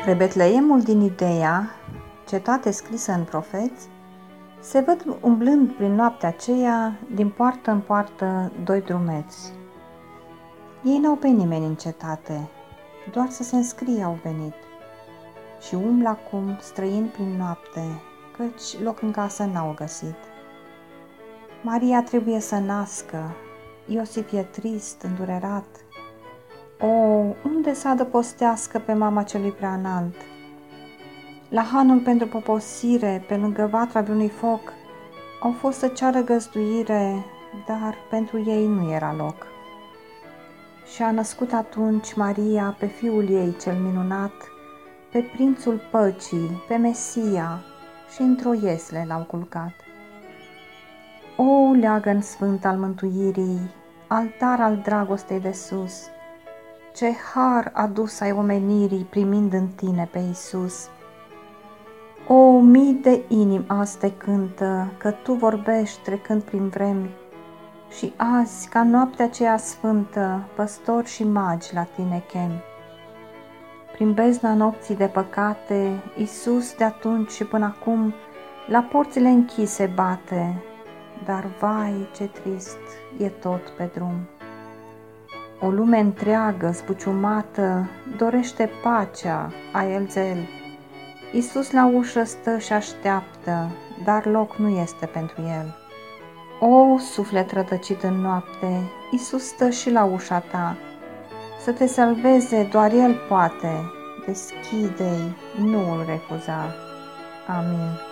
Spre Betleemul din Iudeea, cetate scrisă în profeți, se văd umblând prin noaptea aceea, din poartă în poartă, doi drumeți. Ei n-au pe nimeni în cetate, doar să se înscrie au venit. Și umblă acum străini prin noapte, căci loc în casă n-au găsit. Maria trebuie să nască, Iosif e trist, îndurerat. O, unde să adăpostească pe mama celui preanalt? La hanul pentru poposire, pe lângă vatra vreunui foc, au fost să ceară găzduire, dar pentru ei nu era loc. Și a născut atunci Maria pe fiul ei cel minunat, pe prințul păcii, pe Mesia, și într-o iesle l-au culcat. O, leagăn sfânt al mântuirii, altar al dragostei de sus, ce har adus ai omenirii primind în tine pe Iisus! O, mii de inimi azi te cântă, că tu vorbești trecând prin vremi, și azi, ca noaptea aceea sfântă, păstori și magi la tine chem. Prin bezna nopții de păcate, Iisus de atunci și până acum la porțile închise bate, dar vai ce trist e tot pe drum. O lume întreagă, zbuciumată, dorește pacea, a el zel. Iisus la ușă stă și așteaptă, dar loc nu este pentru el. O, suflet rătăcit în noapte, Iisus stă și la ușa ta. Să te salveze doar El poate, deschide-i, nu îl refuza. Amin.